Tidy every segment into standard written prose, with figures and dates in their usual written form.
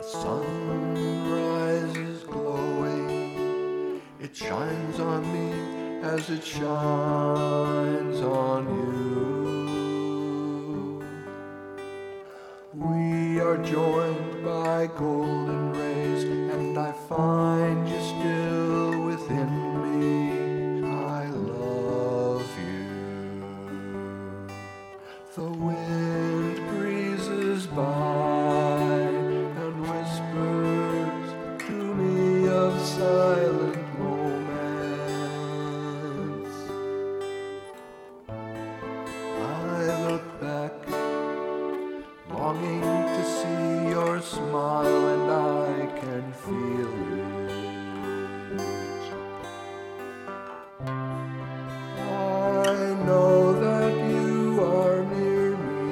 Sunrise is glowing, it shines on me as it shines on you. We are joined by golden rays, and I find you still within me. I love you. The wind breezes by and whispers to me of silent moments. I look back, longing to see your smile, and I can feel it. I know that you are near me.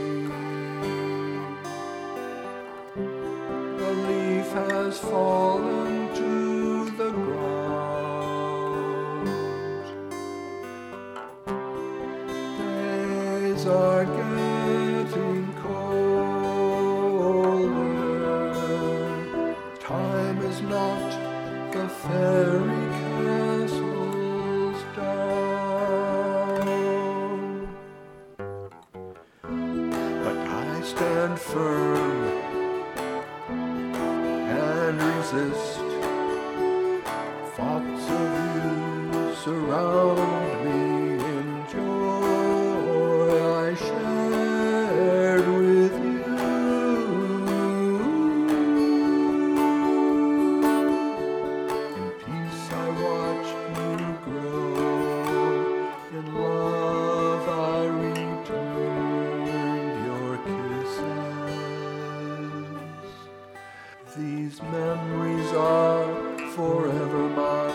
The leaf has fallen to the ground. Days are getting colder. Time is not the fairy castles down. But I stand firm and resist. Thoughts of you surround me in joy I shared with you. In peace I watched you grow. In love I returned your kisses. These memories are forever mine.